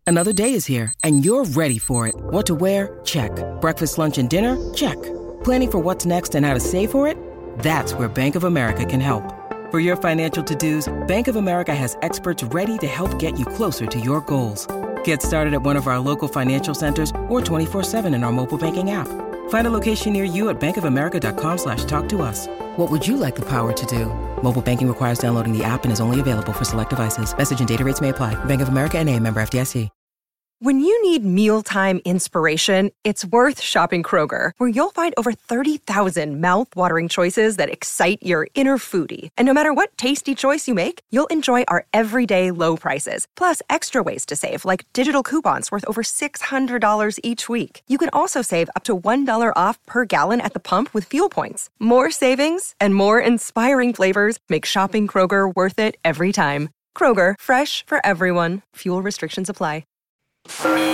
Another day is here, and you're ready for it. What to wear? Check. Breakfast, lunch, and dinner? Check. Planning for what's next and how to save for it? That's where Bank of America can help. For your financial to-dos, Bank of America has experts ready to help get you closer to your goals. Get started at one of our local financial centers or 24/7 in our mobile banking app. Find a location near you at bankofamerica.com/talktous. What would you like the power to do? Mobile banking requires downloading the app and is only available for select devices. Message and data rates may apply. Bank of America N.A., member FDIC. When you need mealtime inspiration, it's worth shopping Kroger, where you'll find over 30,000 mouth-watering choices that excite your inner foodie. And no matter what tasty choice you make, you'll enjoy our everyday low prices, plus extra ways to save, like digital coupons worth over $600 each week. You can also save up to $1 off per gallon at the pump with fuel points. More savings and more inspiring flavors make shopping Kroger worth it every time. Kroger, fresh for everyone. Fuel restrictions apply. 3, 2, 1.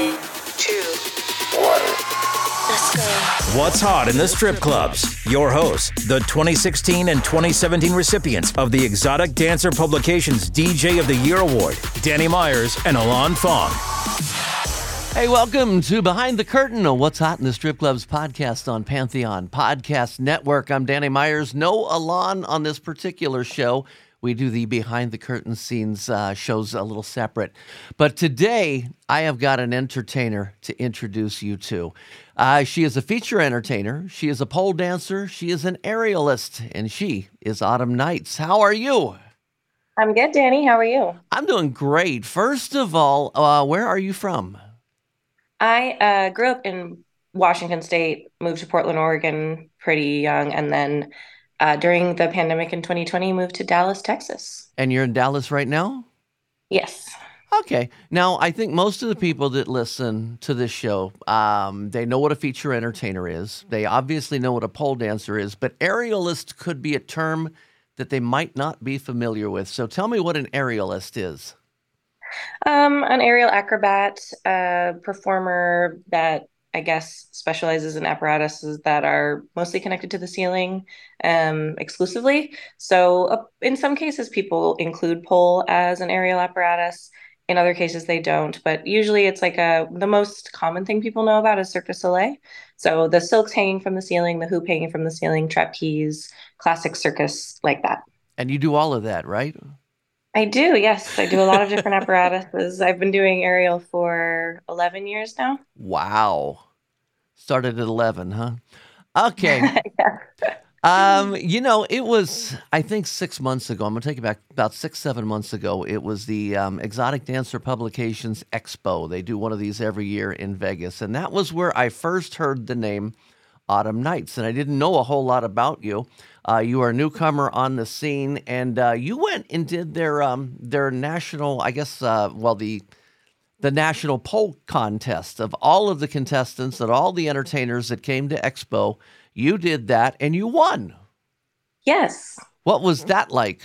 Let's go. What's hot in the strip clubs? Your hosts, the 2016 and 2017 recipients of the Exotic Dancer Publications DJ of the Year Award, Danny Myers and Alon Fong. Hey, welcome to Behind the Curtain, a What's Hot in the Strip Clubs podcast on Pantheon Podcast Network. I'm Danny Myers. No Alon on this particular show. We do the behind the curtain scenes shows a little separate. But today, I have got an entertainer to introduce you to. She is a feature entertainer. She is a pole dancer. She is an aerialist. And she is Autumn Nights. How are you? I'm good, Danny. How are you? I'm doing great. First of all, where are you from? I grew up in Washington State, moved to Portland, Oregon pretty young, and then during the pandemic in 2020, moved to Dallas, Texas. And you're in Dallas right now? Yes. Okay. Now, I think most of the people that listen to this show, they know what a feature entertainer is. They obviously know what a pole dancer is, but aerialist could be a term that they might not be familiar with. So tell me what an aerialist is. An aerial acrobat, performer that I guess specializes in apparatuses that are mostly connected to the ceiling exclusively. So in some cases, people include pole as an aerial apparatus. In other cases, they don't. But usually it's like the most common thing people know about is Cirque du Soleil. So the silks hanging from the ceiling, the hoop hanging from the ceiling, trapeze, classic circus, like that. And you do all of that, right? I do, yes. I do a lot of different apparatuses. I've been doing aerial for 11 years now. Wow. Started at 11, huh? Okay. It was, I think 6 months ago. I'm going to take it back about 7 months ago. It was the Exotic Dancer Publications Expo. They do one of these every year in Vegas. And that was where I first heard the name Autumn Nights. And I didn't know a whole lot about you. You are a newcomer on the scene. And you went and did their national, I guess, the national pole contest of all of the contestants and all the entertainers that came to Expo. You did that and you won. Yes. What was that like?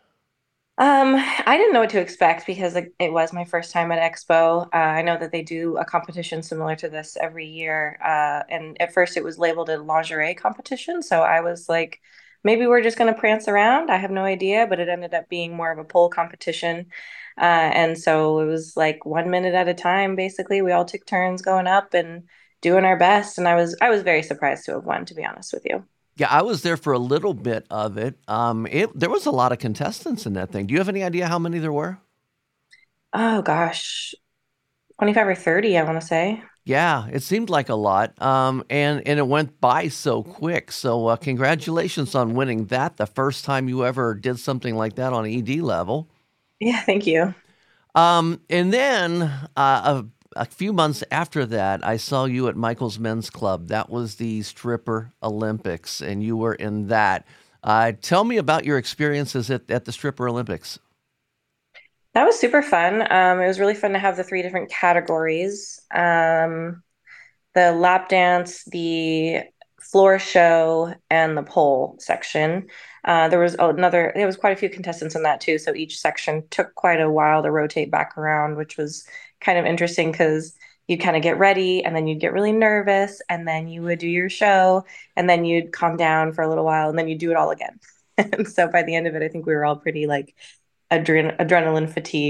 I didn't know what to expect because it was my first time at Expo. I know that they do a competition similar to this every year. And at first it was labeled a lingerie competition. So I was like, maybe we're just going to prance around. I have no idea, but it ended up being more of a pole competition. And so it was like 1 minute at a time, basically. We all took turns going up and doing our best. And I was very surprised to have won, to be honest with you. Yeah, I was there for a little bit of it. There was a lot of contestants in that thing. Do you have any idea how many there were? Oh, gosh. 25 or 30, I want to say. Yeah, it seemed like a lot. And it went by so quick. So congratulations on winning that, the first time you ever did something like that on ED level. Yeah, thank you. And then a few months after that, I saw you at Michael's Men's Club. That was the Stripper Olympics, and you were in that. Tell me about your experiences at the Stripper Olympics. That was super fun. It was really fun to have the 3 different categories. The lap dance, the floor show, and the pole section. There was quite a few contestants in that too. So each section took quite a while to rotate back around, which was kind of interesting because you'd kind of get ready and then you'd get really nervous and then you would do your show and then you'd calm down for a little while and then you'd do it all again. And so by the end of it, I think we were all pretty like adrenaline fatigued.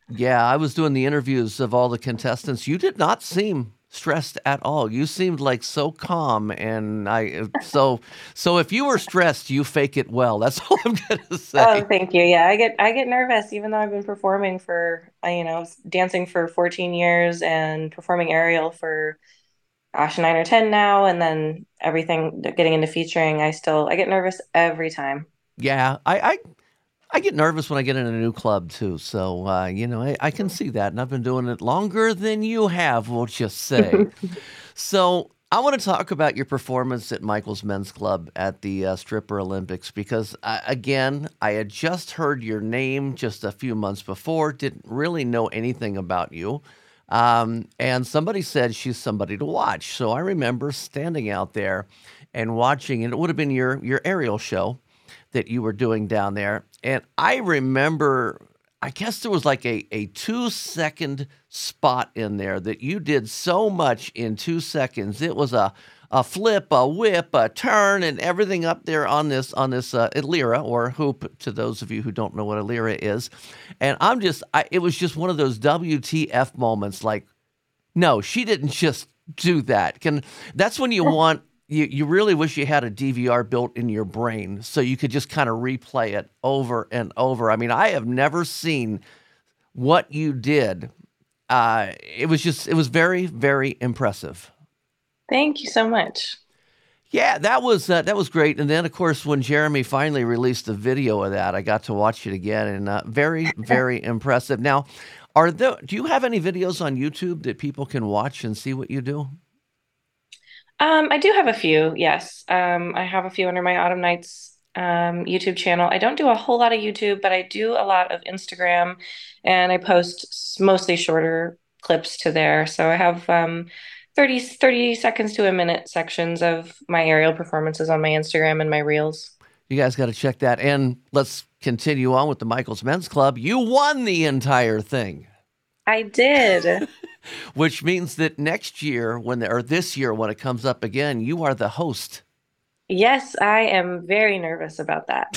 Yeah, I was doing the interviews of all the contestants. You did not seem stressed at all. You seemed like so calm, and so if you were stressed, you fake it well. That's all I'm gonna Oh, say. thank you. Yeah, I get nervous even though I've been performing for, dancing for 14 years and performing aerial for, gosh, 9 or 10 now, and then everything getting into featuring. I get nervous every time. Yeah, I get nervous when I get in a new club too. So I can see that, and I've been doing it longer than you have. We'll just say. So I want to talk about your performance at Michael's Men's Club at the Stripper Olympics because, again, I had just heard your name just a few months before, didn't really know anything about you. And somebody said she's somebody to watch. So I remember standing out there and watching, and it would have been your aerial show that you were doing down there. And I remember, I guess there was like a 2 second spot in there that you did so much in 2 seconds. It was a flip, a whip, a turn, and everything up there on this lyra or hoop. To those of you who don't know what a lyra is, and it was just one of those WTF moments. Like, no, she didn't just do that. That's when you want. You really wish you had a DVR built in your brain so you could just kind of replay it over and over. I mean, I have never seen what you did. It was very, very impressive. Thank you so much. Yeah, that was great. And then, of course, when Jeremy finally released the video of that, I got to watch it again, and very, very impressive. Now, do you have any videos on YouTube that people can watch and see what you do? I do have a few, yes. I have a few under my Autumn Nights YouTube channel. I don't do a whole lot of YouTube, but I do a lot of Instagram, and I post mostly shorter clips to there. So I have 30 seconds to a minute sections of my aerial performances on my Instagram and my reels. You guys got to check that. And let's continue on with the Michael's Men's Club. You won the entire thing. I did. Which means that next year, or this year, when it comes up again, you are the host. Yes, I am very nervous about that.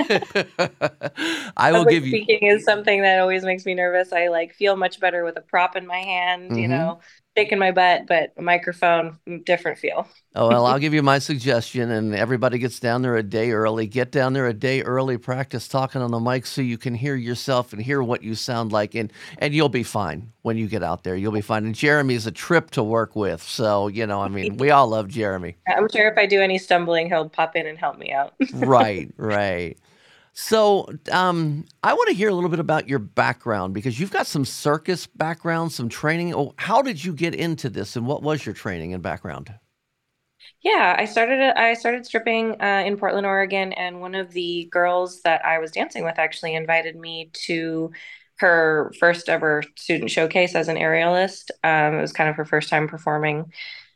I will Public give you. Speaking is something that always makes me nervous. I feel much better with a prop in my hand, shaking my butt, but a microphone, different feel. Oh, well, I'll give you my suggestion, and everybody gets down there a day early. Get down there a day early, practice talking on the mic so you can hear yourself and hear what you sound like, and you'll be fine when you get out there. You'll be fine. And Jeremy's a trip to work with, so, we all love Jeremy. I'm sure if I do any stumbling, he'll pop in and help me out. Right, right. So I want to hear a little bit about your background because you've got some circus background, some training. Oh, how did you get into this, and what was your training and background? Yeah, I started stripping in Portland, Oregon, and one of the girls that I was dancing with actually invited me to her first ever student showcase as an aerialist. It was kind of her first time performing.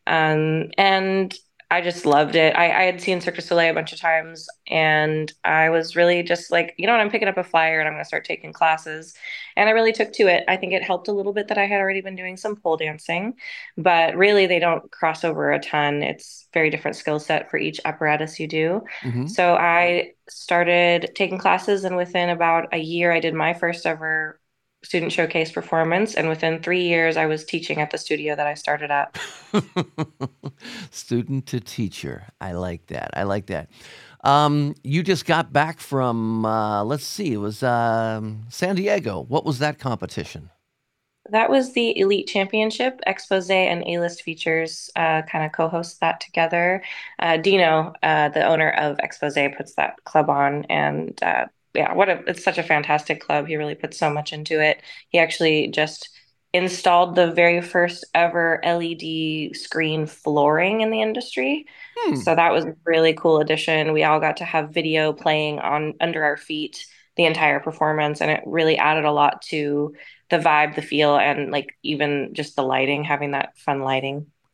And I just loved it. I had seen Cirque du Soleil a bunch of times, and I was really just like, you know what, I'm picking up a flyer and I'm going to start taking classes. And I really took to it. I think it helped a little bit that I had already been doing some pole dancing, but really they don't cross over a ton. It's very different skill set for each apparatus you do. Mm-hmm. So I started taking classes, and within about a year, I did my first ever student showcase performance, and within 3 years I was teaching at the studio that I started at. Student to teacher. I like that. I like that. You just got back from let's see, it was San Diego. What was that competition? That was the Elite Championship. Expose and A-List Features kind of co-host that together. Dino, the owner of Expose, puts that club on, and yeah, it's such a fantastic club. He really put so much into it. He actually just installed the very first ever LED screen flooring in the industry. So that was a really cool addition. We all got to have video playing on under our feet the entire performance, and it really added a lot to the vibe, the feel, and even just the lighting, having that fun lighting.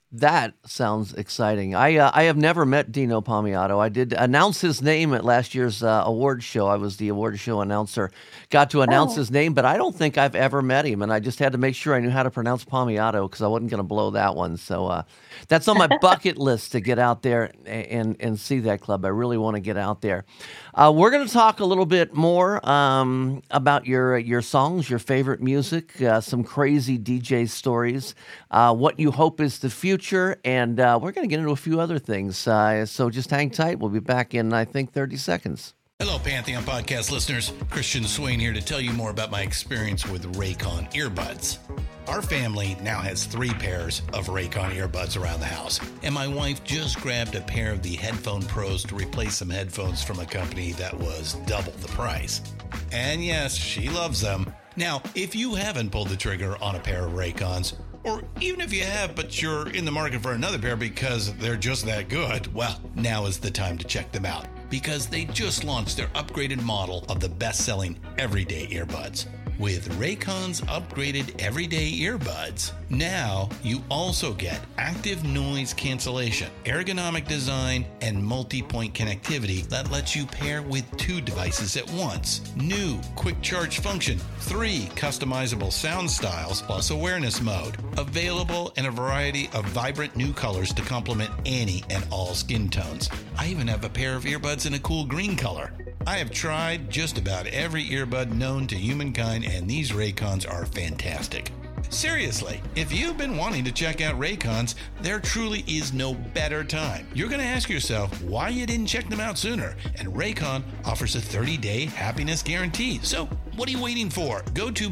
That sounds exciting. I have never met Dino Palmiotto. I did announce his name at last year's award show. I was the award show announcer. Got to announce his name, but I don't think I've ever met him. And I just had to make sure I knew how to pronounce Palmiotto because I wasn't going to blow that one. So that's on my bucket list to get out there and see that club. I really want to get out there. We're going to talk a little bit more about your songs, your favorite music, some crazy DJ stories, what you hope is the future. And we're going to get into a few other things. So just hang tight. We'll be back in, I think, 30 seconds. Hello, Pantheon Podcast listeners. Christian Swain here to tell you more about my experience with Raycon earbuds. Our family now has 3 pairs of Raycon earbuds around the house, and my wife just grabbed a pair of the Headphone Pros to replace some headphones from a company that was double the price. And yes, she loves them. Now, if you haven't pulled the trigger on a pair of Raycons, or even if you have, but you're in the market for another pair because they're just that good, well, now is the time to check them out because they just launched their upgraded model of the best-selling everyday earbuds. With Raycon's upgraded everyday earbuds, now you also get active noise cancellation, ergonomic design, and multi-point connectivity that lets you pair with 2 devices at once. New quick charge function, 3 customizable sound styles, plus awareness mode. Available in a variety of vibrant new colors to complement any and all skin tones. I even have a pair of earbuds in a cool green color. I have tried just about every earbud known to humankind, and these Raycons are fantastic. Seriously, if you've been wanting to check out Raycons, there truly is no better time. You're going to ask yourself why you didn't check them out sooner, and Raycon offers a 30-day happiness guarantee. So what are you waiting for? Go to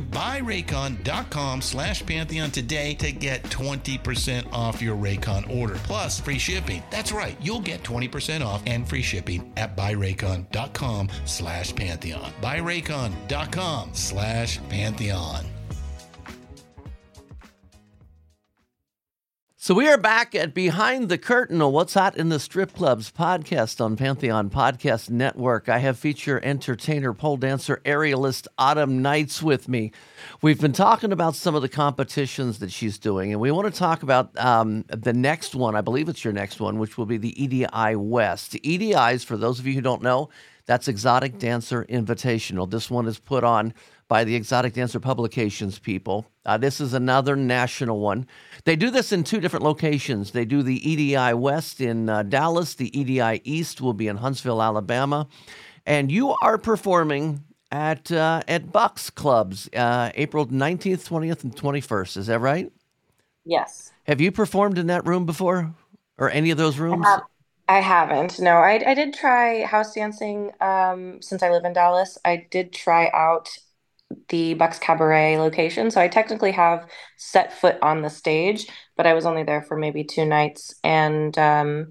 buyraycon.com/Pantheon today to get 20% off your Raycon order, plus free shipping. That's right, you'll get 20% off and free shipping at buyraycon.com/Pantheon. buyraycon.com/Pantheon. So we are back at Behind the Curtain on What's Hot in the Strip Clubs podcast on Pantheon Podcast Network. I have feature entertainer, pole dancer, aerialist Autumn Nights with me. We've been talking about some of the competitions that she's doing, and we want to talk about the next one. I believe it's your next one, which will be the EDI West. The EDIs, for those of you who don't know, that's Exotic Dancer Invitational. This one is put on by the Exotic Dancer Publications people. This is another national one. They do this in 2 different locations. They do the EDI West in Dallas. The EDI East will be in Huntsville, Alabama. And you are performing at Bucks Clubs, April 19th, 20th, and 21st. Is that right? Yes. Have you performed in that room before? Or any of those rooms? I haven't. No, I did try house dancing since I live in Dallas. I did try out the Bucks Cabaret location. So I technically have set foot on the stage, but I was only there for maybe 2 nights. And so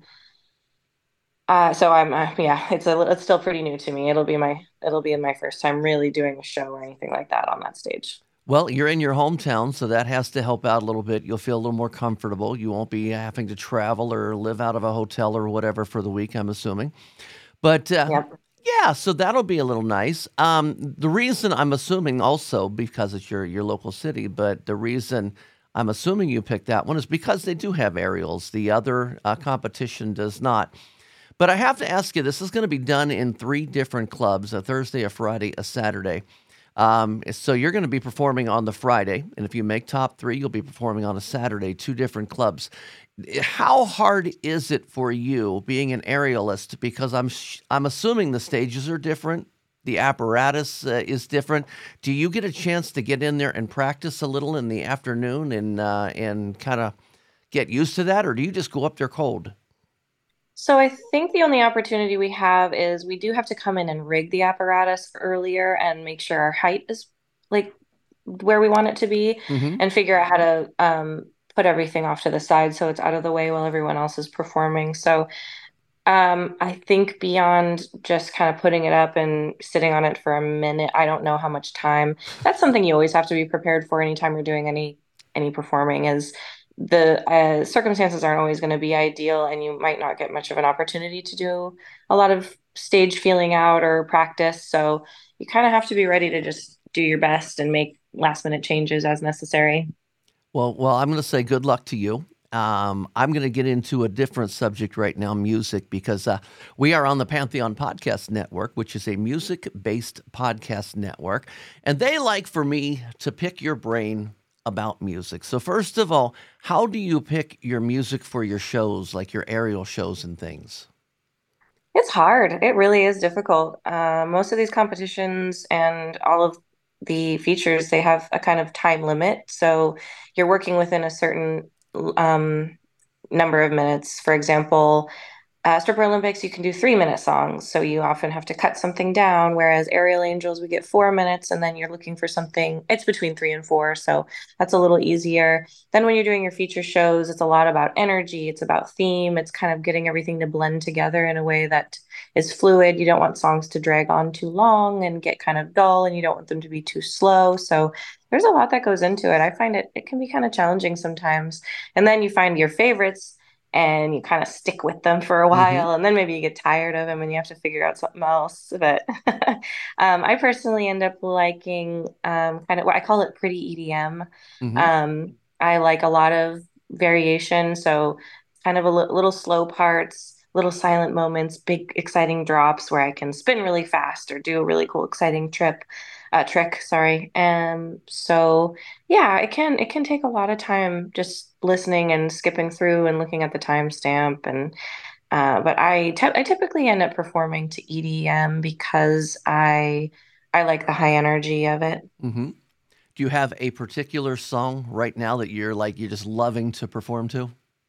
I'm it's still pretty new to me. It'll be my first time really doing a show or anything like that on that stage. Well, you're in your hometown, so that has to help out a little bit. You'll feel a little more comfortable. You won't be having to travel or live out of a hotel or whatever for the week, I'm assuming. But Yep. yeah, so that'll be a little nice. The reason I'm assuming also, because it's your local city, but the reason I'm assuming you picked that one is because they do have aerials. The other competition does not. But I have to ask you, this is going to be done in 3 different clubs, a Thursday, a Friday, a Saturday. So you're going to be performing on the Friday, and if you make top 3, you'll be performing on a Saturday, 2 different clubs. How hard is it for you being an aerialist? Because I'm assuming the stages are different, the apparatus is different. Do you get a chance to get in there and practice a little in the afternoon and kind of get used to that, or do you just go up there cold? So I think the only opportunity we have is we do have to come in and rig the apparatus earlier and make sure our height is like where we want it to be, and figure out how to put everything off to the side so it's out of the way while everyone else is performing. So I think beyond just kind of putting it up and sitting on it for a minute, I don't know how much time. That's something you always have to be prepared for anytime you're doing any performing, is the circumstances aren't always going to be ideal, and you might not get much of an opportunity to do a lot of stage feeling out or practice. So you kind of have to be ready to just do your best and make last minute changes as necessary. Well, I'm going to say good luck to you. I'm going to get into a different subject right now, music, because we are on the Pantheon Podcast Network, which is a music-based podcast network, and they like for me to pick your brain about music. So first of all, how do you pick your music for your shows, like your aerial shows and things? It's hard. It really is difficult. Most of these competitions and all of the features, they have a kind of time limit. So you're working within a certain um, number of minutes. For example, Stripper Olympics, you can do 3 minute songs. So you often have to cut something down. Whereas Aerial Angels, we get 4 minutes, and then you're looking for something, it's between 3 and 4. So that's a little easier. Then when you're doing your feature shows, it's a lot about energy, it's about theme, it's kind of getting everything to blend together in a way that is fluid. You don't want songs to drag on too long and get kind of dull, and you don't want them to be too slow. So there's a lot that goes into it. I find it can be kind of challenging sometimes. And then you find your favorites and you kind of stick with them for a Mm-hmm. while, and then maybe you get tired of them and you have to figure out something else. But I personally end up liking kind of what I call it pretty EDM. Mm-hmm. I like a lot of variation, so kind of a little slow parts, little silent moments, big exciting drops where I can spin really fast or do a really cool exciting trick, sorry. So yeah, it can take a lot of time just listening and skipping through and looking at the timestamp. And but I typically end up performing to EDM because I like the high energy of it. Mm-hmm. Do you have a particular song right now that you're just loving to perform to?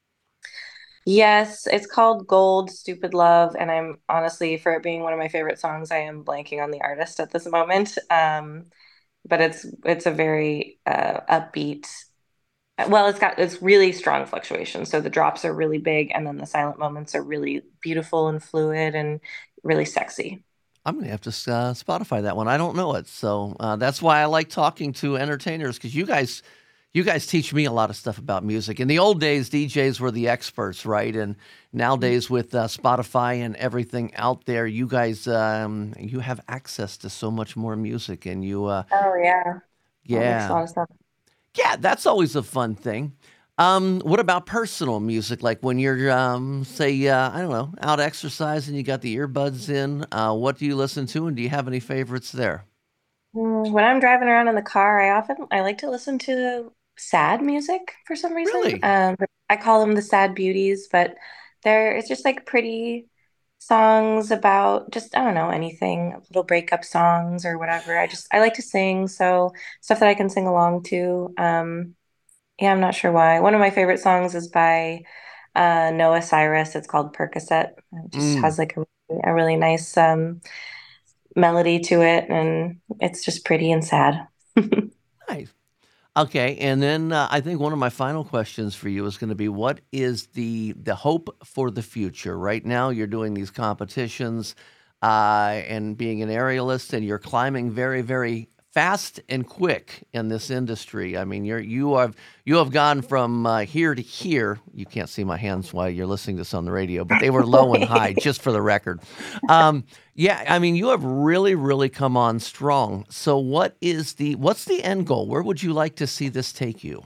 Yes, it's called Gold, Stupid Love, and I'm honestly, for it being one of my favorite songs, I am blanking on the artist at this moment. But it's a very upbeat. Well, it's really strong fluctuation. So the drops are really big, and then the silent moments are really beautiful and fluid and really sexy. I'm going to have to Spotify that one. I don't know it, so that's why I like talking to entertainers because you guys teach me a lot of stuff about music. In the old days, DJs were the experts, right? And nowadays, with Spotify and everything out there, you guys you have access to so much more music, and Oh yeah, that makes a yeah, lot of sense. yeah, that's always a fun thing. What about personal music? Like when you're, say, I don't know, out exercising, you got the earbuds in. What do you listen to, and do you have any favorites there? When I'm driving around in the car, I like to listen to sad music for some reason. Really? I call them the sad beauties, but it's just like pretty songs about just I don't know anything, little breakup songs or whatever. I like to sing, so stuff that I can sing along to. Yeah, I'm not sure why. One of my favorite songs is by Noah Cyrus. It's called Percocet. It just Mm, has like a really nice melody to it, and it's just pretty and sad. nice. Okay, and then I think one of my final questions for you is going to be, what is the hope for the future? Right now, you're doing these competitions and being an aerialist, and you're climbing very, very fast and quick in this industry. I mean, you have gone from here to here. You can't see my hands while you're listening to this on the radio, but they were low and high, just for the record. Um, yeah, I mean, you have really, really come on strong. So, what's the end goal? Where would you like to see this take you?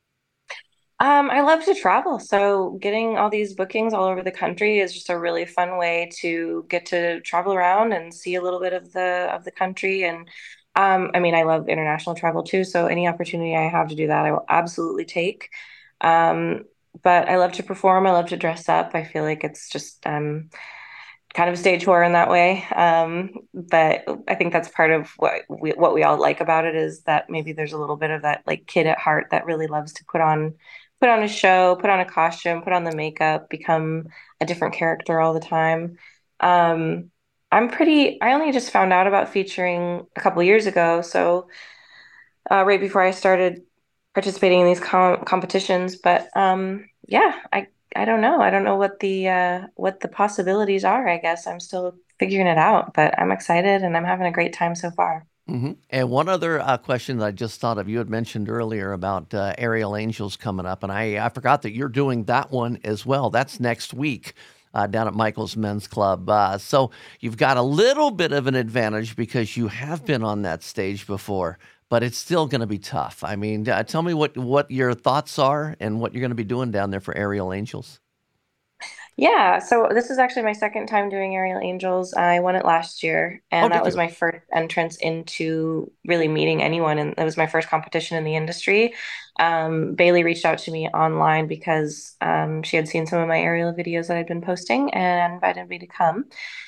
I love to travel, so getting all these bookings all over the country is just a really fun way to get to travel around and see a little bit of the country. And I mean, I love international travel too, so any opportunity I have to do that, I will absolutely take. Um, but I love to perform. I love to dress up. I feel like it's just kind of a stage horror in that way. But I think that's part of what we all like about it is that maybe there's a little bit of that like kid at heart that really loves to put on a show, put on a costume, put on the makeup, become a different character all the time. Um, I only just found out about featuring a couple years ago, so right before I started participating in these competitions. But yeah, I don't know. I don't know what the possibilities are. I guess I'm still figuring it out, but I'm excited and I'm having a great time so far. And one other question that I just thought of, you had mentioned earlier about Aerial Angels coming up, and I forgot that you're doing that one as well. That's next week. Down at Michael's Men's Club. So you've got a little bit of an advantage because you have been on that stage before. but it's still going to be tough. I mean, tell me what your thoughts are and what you're going to be doing down there for Aerial Angels. Yeah, so this is actually my second time doing Aerial Angels. I won it last year, and that was my first entrance into really meeting anyone, and it was my first competition in the industry. Bailey reached out to me online because she had seen some of my aerial videos that I'd been posting and invited me to come.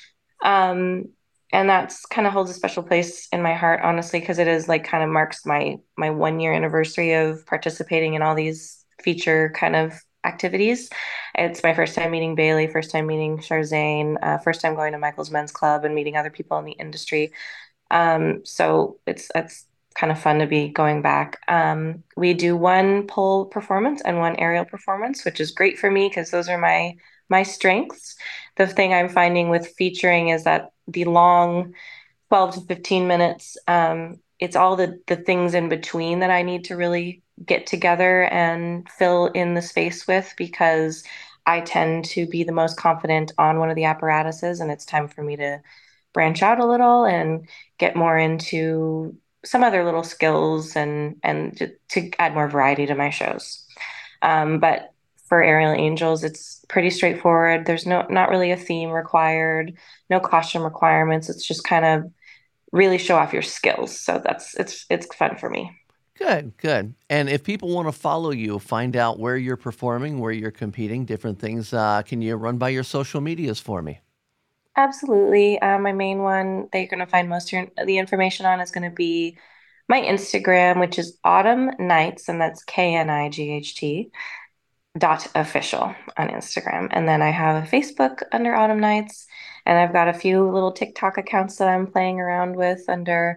And that's kind of holds a special place in my heart, honestly, because it is like kind of marks my 1 year anniversary of participating in all these feature kind of activities. It's my first time meeting Bailey, first time meeting Charzane, first time going to Michael's Men's Club and meeting other people in the industry. So it's kind of fun to be going back. We do one pole performance and one aerial performance, which is great for me because those are my strengths. The thing I'm finding with featuring is that the long 12 to 15 minutes, it's all the things in between that I need to really get together and fill in the space with, because I tend to be the most confident on one of the apparatuses, and it's time for me to branch out a little and get more into some other little skills and to add more variety to my shows. But for Aerial Angels, it's pretty straightforward. There's not really a theme required, no costume requirements. It's just kind of really show off your skills. So it's fun for me. Good. And if people want to follow you, find out where you're performing, where you're competing, different things, can you run by your social medias for me? Absolutely. My main one that you're going to find most of the information on is going to be my Instagram, which is Autumn Nights, and that's KNIGHT .official on Instagram. And then I have a Facebook under Autumn Nights, and I've got a few little TikTok accounts that I'm playing around with under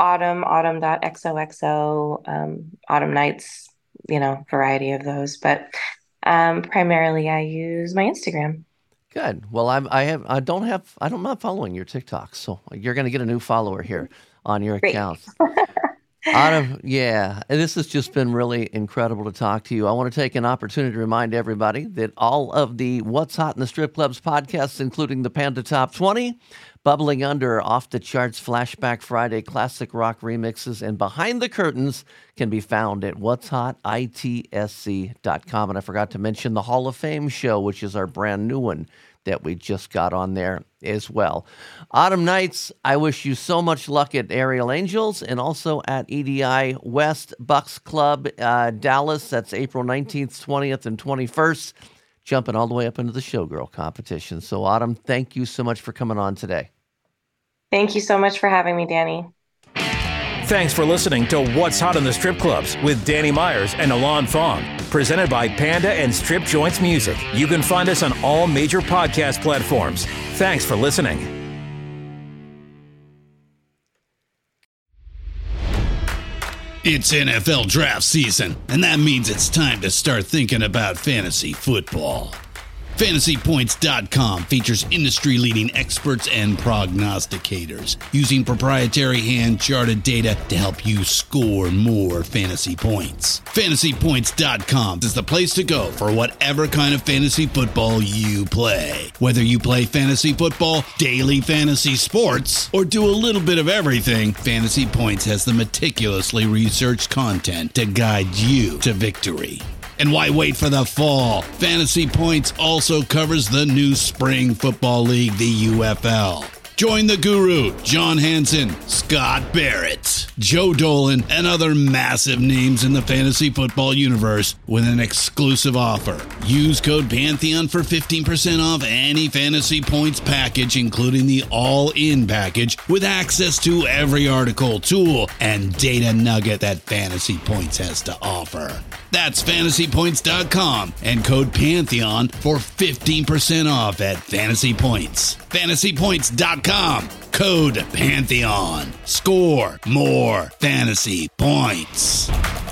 autumn.xoxo, Autumn Nights, variety of those. But primarily I use my Instagram. Good. Well, I'm not following your TikTok, so you're going to get a new follower here on your account. Autumn, yeah, this has just been really incredible to talk to you. I want to take an opportunity to remind everybody that all of the What's Hot in the Strip Clubs podcasts, including the Panda Top 20, Bubbling Under, Off the Charts, Flashback Friday, Classic Rock Remixes, and Behind the Curtains can be found at what'shotitsc.com. And I forgot to mention the Hall of Fame show, which is our brand new one that we just got on there as well. Autumn Nights, I wish you so much luck at Aerial Angels and also at EDI West Bucks Club, Dallas. That's April 19th, 20th, and 21st. Jumping all the way up into the Showgirl competition. So, Autumn, thank you so much for coming on today. Thank you so much for having me, Danny. Thanks for listening to What's Hot in the Strip Clubs with Danny Myers and Alon Fong. Presented by Panda and Strip Joints Music. You can find us on all major podcast platforms. Thanks for listening. It's NFL draft season, and that means it's time to start thinking about fantasy football. FantasyPoints.com features industry-leading experts and prognosticators using proprietary hand-charted data to help you score more fantasy points. FantasyPoints.com is the place to go for whatever kind of fantasy football you play. Whether you play fantasy football, daily fantasy sports, or do a little bit of everything, Fantasy Points has the meticulously researched content to guide you to victory. And why wait for the fall? Fantasy Points also covers the new spring football league, the UFL. Join the guru, John Hansen, Scott Barrett, Joe Dolan, and other massive names in the fantasy football universe with an exclusive offer. Use code Pantheon for 15% off any Fantasy Points package, including the all-in package, with access to every article, tool, and data nugget that Fantasy Points has to offer. That's FantasyPoints.com and code Pantheon for 15% off at Fantasy Points. FantasyPoints.com, code Pantheon. Score more fantasy points.